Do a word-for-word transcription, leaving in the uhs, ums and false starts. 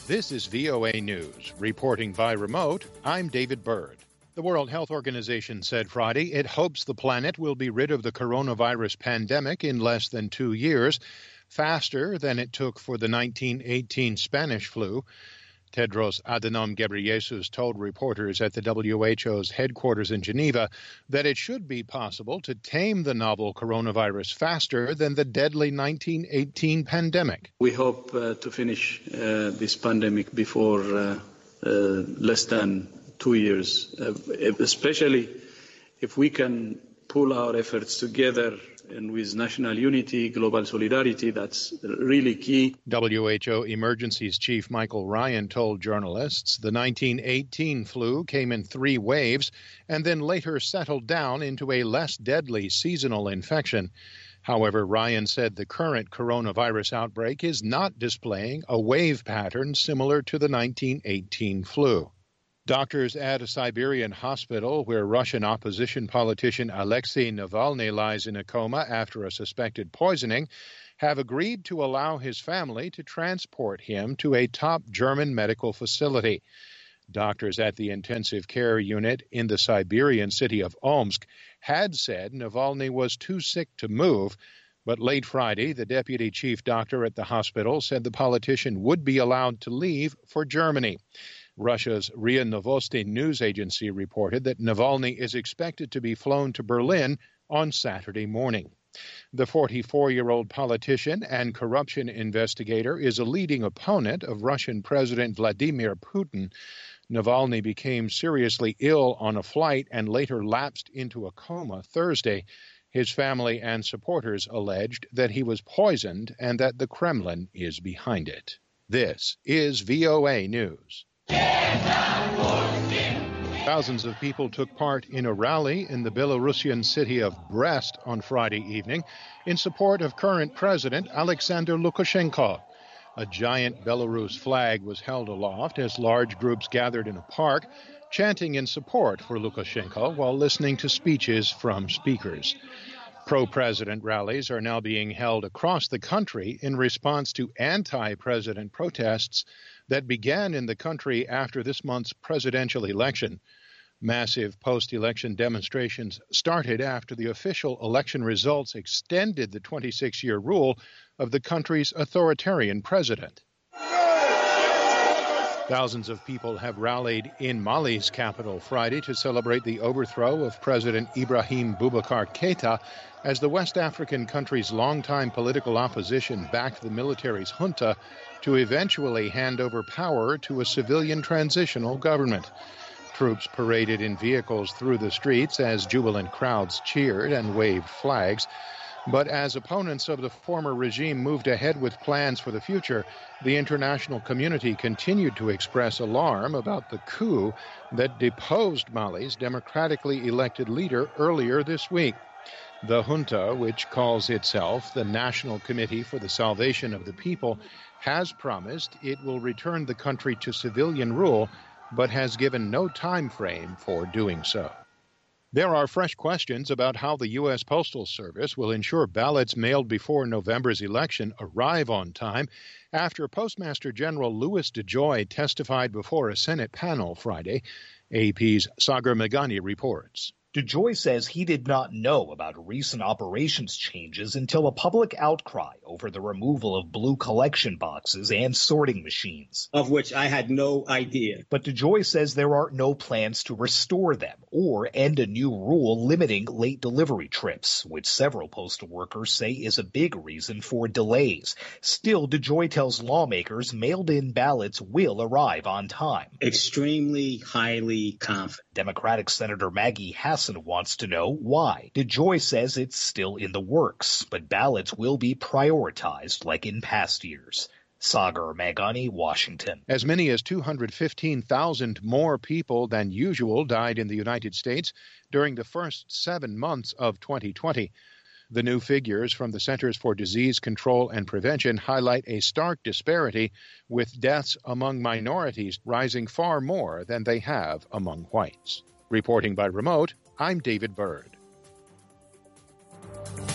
This is V O A News. Reporting by remote, I'm David Byrd. The World Health Organization said Friday it hopes the planet will be rid of the coronavirus pandemic in less than two years, faster than it took for the nineteen eighteen Spanish flu. Tedros Adhanom Ghebreyesus told reporters at the W H O's headquarters in Geneva that it should be possible to tame the novel coronavirus faster than the deadly nineteen eighteen pandemic. We hope uh, to finish uh, this pandemic before uh, uh, less than two years, uh, especially if we can pull our efforts together and with national unity, global solidarity. That's really key. W H O Emergencies Chief Michael Ryan told journalists the nineteen eighteen flu came in three waves and then later settled down into a less deadly seasonal infection. However, Ryan said the current coronavirus outbreak is not displaying a wave pattern similar to the nineteen eighteen flu. Doctors at a Siberian hospital where Russian opposition politician Alexei Navalny lies in a coma after a suspected poisoning have agreed to allow his family to transport him to a top German medical facility. Doctors at the intensive care unit in the Siberian city of Omsk had said Navalny was too sick to move, but late Friday, the deputy chief doctor at the hospital said the politician would be allowed to leave for Germany. Russia's R I A Novosti news agency reported that Navalny is expected to be flown to Berlin on Saturday morning. The forty-four-year-old politician and corruption investigator is a leading opponent of Russian President Vladimir Putin. Navalny became seriously ill on a flight and later lapsed into a coma Thursday. His family and supporters alleged that he was poisoned and that the Kremlin is behind it. This is V O A News. Thousands of people took part in a rally in the Belarusian city of Brest on Friday evening in support of current President Alexander Lukashenko. A giant Belarus flag was held aloft as large groups gathered in a park, chanting in support for Lukashenko while listening to speeches from speakers. Pro-president rallies are now being held across the country in response to anti-president protests that began in the country after this month's presidential election. Massive post-election demonstrations started after the official election results extended the twenty-six-year rule of the country's authoritarian president. Thousands of people have rallied in Mali's capital Friday to celebrate the overthrow of President Ibrahim Boubacar Keïta as the West African country's longtime political opposition backed the military's junta to eventually hand over power to a civilian transitional government. Troops paraded in vehicles through the streets as jubilant crowds cheered and waved flags. But as opponents of the former regime moved ahead with plans for the future, the international community continued to express alarm about the coup that deposed Mali's democratically elected leader earlier this week. The junta, which calls itself the National Committee for the Salvation of the People, has promised it will return the country to civilian rule, but has given no time frame for doing so. There are fresh questions about how the U S Postal Service will ensure ballots mailed before November's election arrive on time after Postmaster General Louis DeJoy testified before a Senate panel Friday. A P's Sagar Meghani reports. DeJoy says he did not know about recent operations changes until a public outcry over the removal of blue collection boxes and sorting machines, of which I had no idea. But DeJoy says there are no plans to restore them or end a new rule limiting late delivery trips, which several postal workers say is a big reason for delays. Still, DeJoy tells lawmakers mailed-in ballots will arrive on time. Extremely highly confident. Democratic Senator Maggie Hassan wants to know why. DeJoy says it's still in the works, but ballots will be prioritized like in past years. Sagar Meghani, Washington. As many as two hundred fifteen thousand more people than usual died in the United States during the first seven months of twenty twenty. The new figures from the Centers for Disease Control and Prevention highlight a stark disparity, with deaths among minorities rising far more than they have among whites. Reporting by remote, I'm David Byrd.